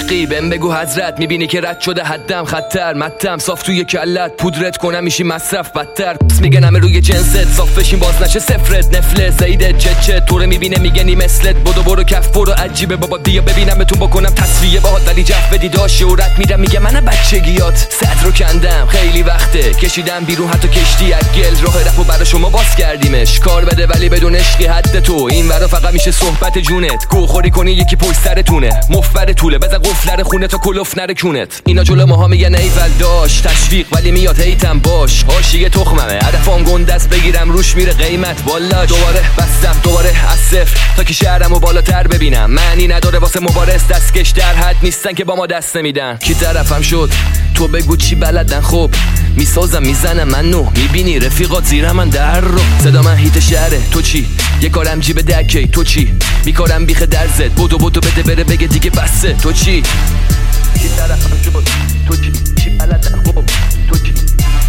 عشقی بهم بگو حضرت، میبینی که رد شده حدم خطر، متم صاف توی کلت، پودرت کنم میشی مصرف بدتر. میگن همه روی جنست صاف بشین باز نشه صفرت، نفله زیده چه طوره میبینه میگنی مثلت، بدو برو کف برو عجیبه بابا بیا ببینمتون بکنم تصفیه باهات، ولی جف بدی داشت شهرت میدم میگه من بچگیات صد رو کندم خیلی وقته کشیدم بیرون حتی کشتی از گل، راه رفو برای شما باز کردیمش کار بده ولی بدون عشقی حد تو این ورا فقط میشه صحبت جونت، گوخوری کنی یکی پشت سرتونه مفبر طوله بزن قفلر خونه تا کلوف نره کونت. اینا جلو ماها میگن ایول داش تشویق ولی میاد هیتم باش، حاشیه تخممه هدفم گندست بگیرم روش میره قیمت، والا دوباره بستم دوباره از صفر تا که شهرمو بالاتر ببینم، معنی نداره واسه مبارز دستکش در حد نیستن که با ما دست نمیدن. کی طرفم شد تو بگو چی بلدن، خب میسازم میزنم منو میبینی رفیقات زیر من در رو، صدا من هیت شهره تو چی، یه کارم جیب دکی تو چی، میکارم بیخ درزت بودو بده بره بگه دیگه بسه تو چی. کی طرفم شد تو چی بلدن، خب تو چی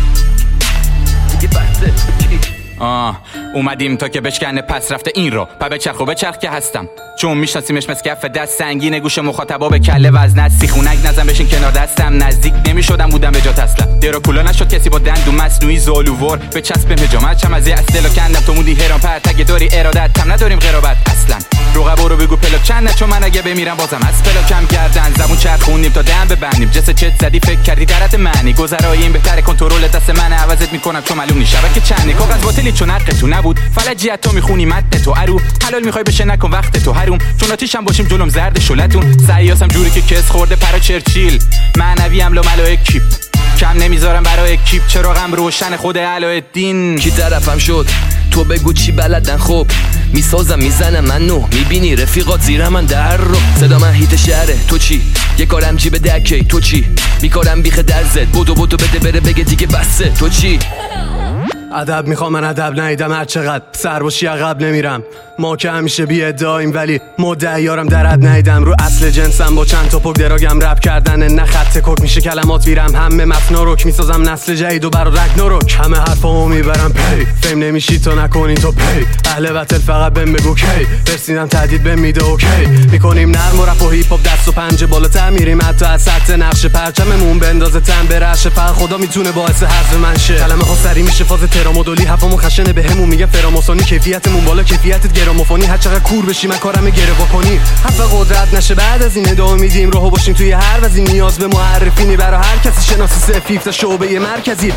دیگه بسه تو چی. اومدیم تا که بشکنه پس رفته این رو پا بچرخ و بچرخ که هستم، چون میشناسیمش مثل کف دست سنگینه گوش مخاطبا به کله وزنت، سیخونک نزن بشین کنار دستم، نزدیک نمیشدم بودم به جات اصلا، دراکولا نشد کسی با دندون مصنوعی زالوور به چسب هجامت چم از اصلو کندم تو مودی هران پرت، اگه داری ارادت تم نداریم قرابت اصلا، رقبا رو بگو پلاک چند، چون من اگه بمیرم بازم از پلاکم گردن، زبون چرخونیم تا دم ببندیم، جس چت زدی فکر کردی درت معنی، گذرای این بهتره کنترل دست من، عوضت میکنم چون معلوم نیست شبکه چنده، کاغذ باطلی چون حق تو نبود، فلجیت تو میخونی مد تو ارو، حلال میخوای بشه نکن وقت تو حروم، چون آتیشم باشیم جلوم زرد شلتون، سیاسم جوری که کس خورده پرا چرچیل، معنوی ام ملائک کیپ کم نمیذارم برای کیپ، چراغم روشن خود علایالدین. کی طرفم شد تو بگو چی بلدن، خب میسازم میزنم منو میبینی رفیقات زیر من در رو، صدا من هیت شهره تو چی، یه کارم جیب دکی تو چی، میکارم بیخ درزت بودو بده بره بگه دیگه بسه تو چی. ادب میخوام من ادب ندیدم هر چقدر سر باشی عقب نمیرم، ما که همیشه بی ادعاییم ولی مدعیارم درد ندیدم، رو اصل جنسم با چند تا پک دراگم رپ کردن نه خط کک میشه کلمات ویرم همه متنا روک، میسازم نسل جدید و برا رگناروک، همه حرفامو میبرم پی فیم نمیشی تو نکنی تو پی، اهل وتل فقط بهم بگو کی، رسیدم تهدید بهم میده اوکی، میکنیم نرم و رپ و هیپ هاپ دست و پنجه بالاتر میریم حتی از سطح نقش پرچممون بندازه تن برشه، فقط خدا میتونه باعث حذف من شه، کلمه ها سری میشه فاز ترامودولی، حرفمون خشنه بهمون میگه فراماسونی، کیفیتمون بالا کیفیتت گرامافونی، هر چقدر کور بشی من کارم گره واکنی، حرف قدرت نشه بعد از این ادامه میدیم راهو باشیم توی هر وزین، نیاز به معرفی برای هر کسی شناسی سفیف تا شعبه مرکزی،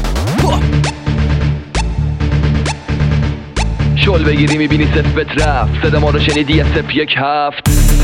شل بگیری میبینی صفت رفت، صدا ما رو شنیدی از سپ یک هفت،